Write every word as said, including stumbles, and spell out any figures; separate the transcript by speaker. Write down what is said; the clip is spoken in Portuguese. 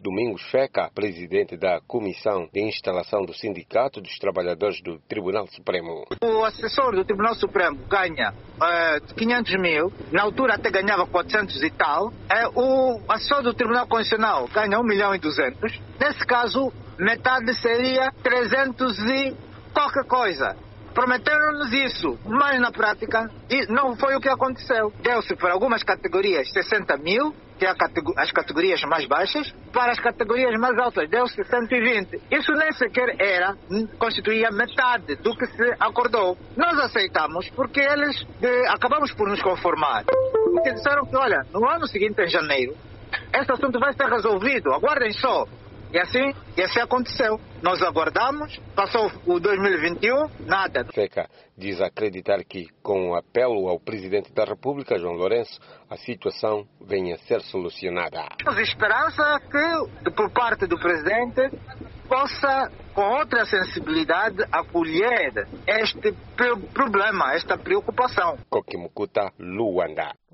Speaker 1: Domingos Feca, presidente da Comissão de Instalação do Sindicato dos Trabalhadores do Tribunal Supremo.
Speaker 2: O assessor do Tribunal Supremo ganha uh, quinhentos mil, na altura até ganhava quatrocentos e tal. Uh, o assessor do Tribunal Constitucional ganha um milhão e duzentos. Nesse caso, metade seria trezentos e qualquer coisa. Prometeram-nos isso, mas na prática não foi o que aconteceu. Deu-se para algumas categorias sessenta mil, que é as categorias mais baixas, para as categorias mais altas deu-se cento e vinte. Isso nem sequer era, constituía metade do que se acordou. Nós aceitamos porque eles de, acabamos por nos conformar. Porque disseram que, olha, no ano seguinte, em janeiro, esse assunto vai ser resolvido, aguardem só. E assim, e assim aconteceu. Nós aguardamos, passou o dois mil e vinte e um, nada.
Speaker 1: Feca diz acreditar que, com o apelo ao Presidente da República, João Lourenço, a situação venha a ser solucionada.
Speaker 2: Temos esperança que, por parte do Presidente, possa, com outra sensibilidade, acolher este problema, esta preocupação.
Speaker 1: Kokimukuta, Luanda.